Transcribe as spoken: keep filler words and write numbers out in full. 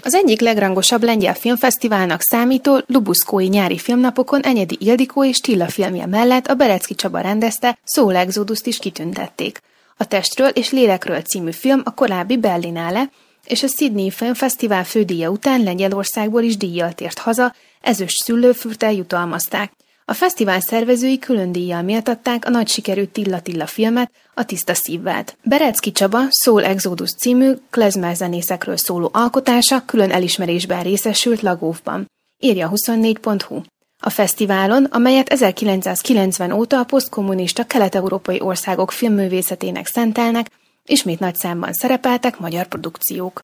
Az egyik legrangosabb lengyel filmfesztiválnak számító Lubuszkói nyári filmnapokon Enyedi Ildikó és Tilla filmje mellett a Berecki Csaba rendezte Soul Exodust is kitüntették. A Testről és lélekről című film a korábbi Berlinale és a Sydney Filmfesztivál fődíja után Lengyelországból is díjjal tért haza, ezüst szüllőfürttel jutalmazták. A fesztivál szervezői külön díjjal méltatták a nagy sikerű Tilla Tilla filmet, a Tiszta szívvált. Berecki Csaba Soul Exodus című klezmer zenészekről szóló alkotása külön elismerésben részesült Lagóvban. Írja huszonnégy pont hu. A fesztiválon, amelyet ezerkilencszázkilencven óta a posztkommunista kelet-európai országok filmművészetének szentelnek, ismét nagy számban szerepeltek magyar produkciók.